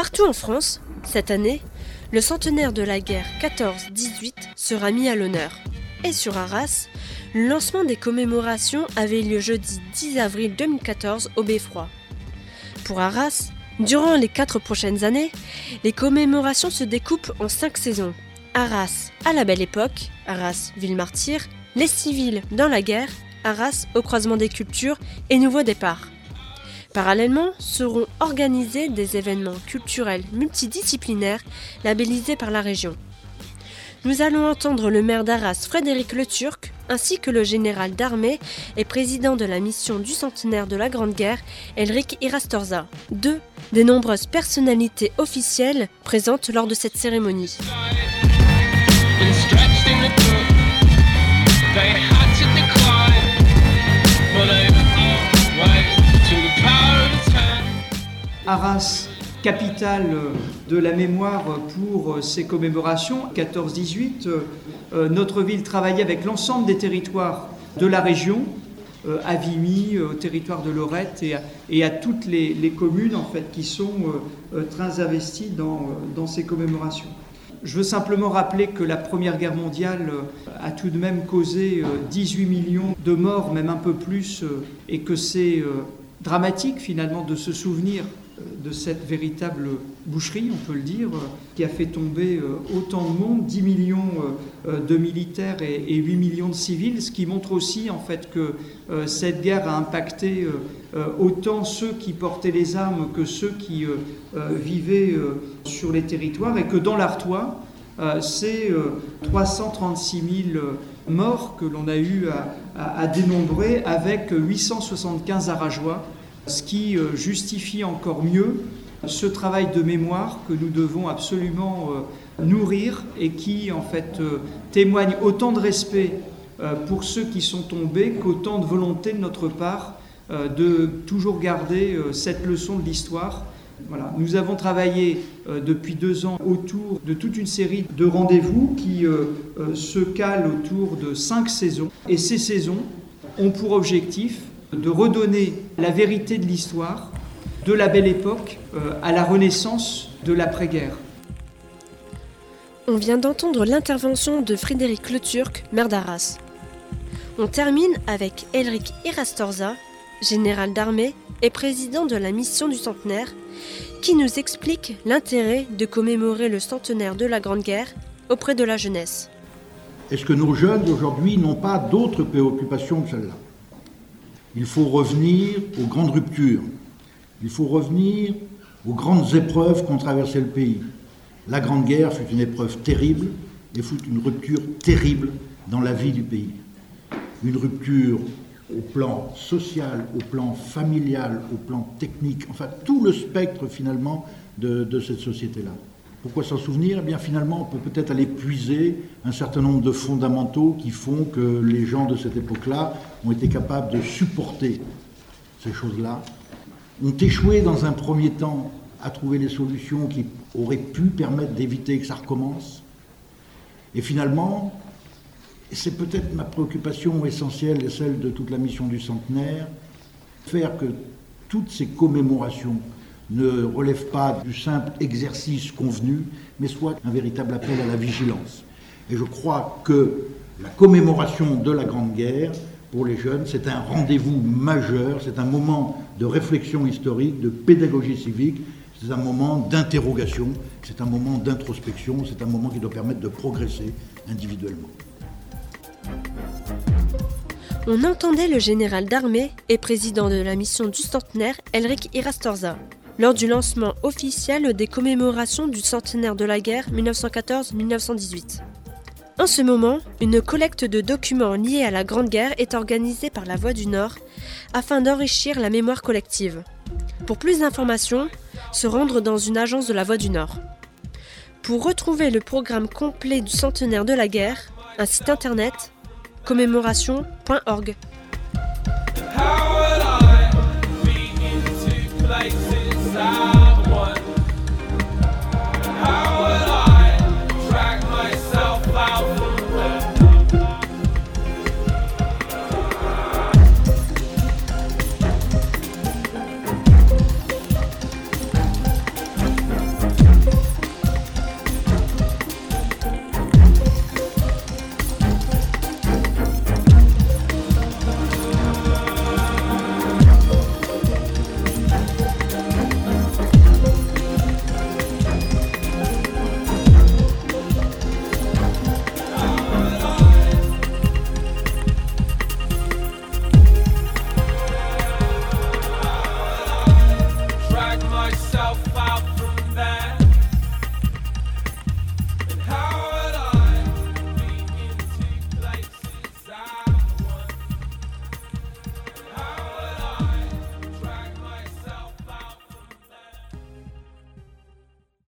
Partout en France, cette année, le centenaire de la guerre 14-18 sera mis à l'honneur. Et sur Arras, le lancement des commémorations avait lieu jeudi 10 avril 2014 au Beffroi. Pour Arras, durant les 4 prochaines années, les commémorations se découpent en 5 saisons. Arras à la Belle Époque, Arras ville martyre, les civils dans la guerre, Arras au croisement des cultures et Nouveau départ. Parallèlement, seront organisés des événements culturels multidisciplinaires labellisés par la région. Nous allons entendre le maire d'Arras, Frédéric Leturc, ainsi que le général d'armée et président de la mission du centenaire de la Grande Guerre, Elric Irastorza, deux des nombreuses personnalités officielles présentes lors de cette cérémonie. Arras, capitale de la mémoire pour ces commémorations, 14-18, notre ville travaillait avec l'ensemble des territoires de la région, à Vimy, au territoire de Lorette et à toutes les communes en fait, qui sont très investies dans ces commémorations. Je veux simplement rappeler que la Première Guerre mondiale a tout de même causé 18 millions de morts, même un peu plus, et que c'est dramatique finalement de se souvenir de cette véritable boucherie, on peut le dire, qui a fait tomber autant de monde, 10 millions de militaires et 8 millions de civils, ce qui montre aussi en fait que cette guerre a impacté autant ceux qui portaient les armes que ceux qui vivaient sur les territoires, et que dans l'Artois, c'est 336 000 morts que l'on a eu à dénombrer avec 875 Arageois, ce qui justifie encore mieux ce travail de mémoire que nous devons absolument nourrir et qui en fait témoigne autant de respect pour ceux qui sont tombés qu'autant de volonté de notre part de toujours garder cette leçon de l'histoire. Voilà. Nous avons travaillé depuis 2 ans autour de toute une série de rendez-vous qui se calent autour de 5 saisons. Et ces saisons ont pour objectif de redonner la vérité de l'histoire, de la Belle Époque à la renaissance de l'après-guerre. On vient d'entendre l'intervention de Frédéric Leturc, maire d'Arras. On termine avec Elric Irastorza, général d'armée et président de la mission du centenaire, qui nous explique l'intérêt de commémorer le centenaire de la Grande Guerre auprès de la jeunesse. Est-ce que nos jeunes d'aujourd'hui n'ont pas d'autres préoccupations que celle-là ? Il faut revenir aux grandes ruptures. Il faut revenir aux grandes épreuves qu'ont traversé le pays. La Grande Guerre fut une épreuve terrible et fut une rupture terrible dans la vie du pays. Une rupture au plan social, au plan familial, au plan technique, enfin tout le spectre finalement de cette société-là. Pourquoi s'en souvenir ? Eh bien finalement, on peut peut-être aller puiser un certain nombre de fondamentaux qui font que les gens de cette époque-là ont été capables de supporter ces choses-là, ont échoué dans un premier temps à trouver des solutions qui auraient pu permettre d'éviter que ça recommence. Et finalement, c'est peut-être ma préoccupation essentielle et celle de toute la mission du centenaire, faire que toutes ces commémorations ne relève pas du simple exercice convenu, mais soit un véritable appel à la vigilance. Et je crois que la commémoration de la Grande Guerre, pour les jeunes, c'est un rendez-vous majeur, c'est un moment de réflexion historique, de pédagogie civique, c'est un moment d'interrogation, c'est un moment d'introspection, c'est un moment qui doit permettre de progresser individuellement. On entendait le général d'armée et président de la mission du centenaire, Elric Irastorza, lors du lancement officiel des commémorations du centenaire de la guerre 1914-1918. En ce moment, une collecte de documents liés à la Grande Guerre est organisée par la Voix du Nord afin d'enrichir la mémoire collective. Pour plus d'informations, se rendre dans une agence de la Voix du Nord. Pour retrouver le programme complet du centenaire de la guerre, un site internet commémoration.org. How would I be into places I